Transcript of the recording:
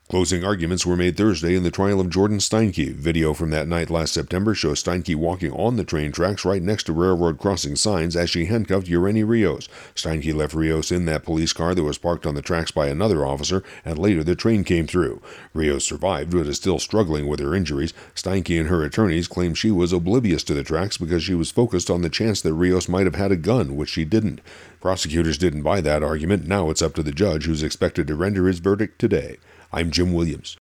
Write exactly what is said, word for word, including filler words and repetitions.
Closing arguments were made Thursday in the trial of Jordan Steinke. Video from that night last September shows Steinke walking on the train tracks right next to railroad crossing signs as she handcuffed Ureni Rios. Steinke left Rios in that police car that was parked on the tracks by another officer, and later the train came through. Rios survived but is still struggling with her injuries. Steinke and her attorneys claim she was oblivious to the tracks because she was focused on the chance that Rios might have had a gun, which she didn't. Prosecutors didn't buy that argument. Now it's up to the judge, who's expected to render his verdict today. I'm Jim Williams.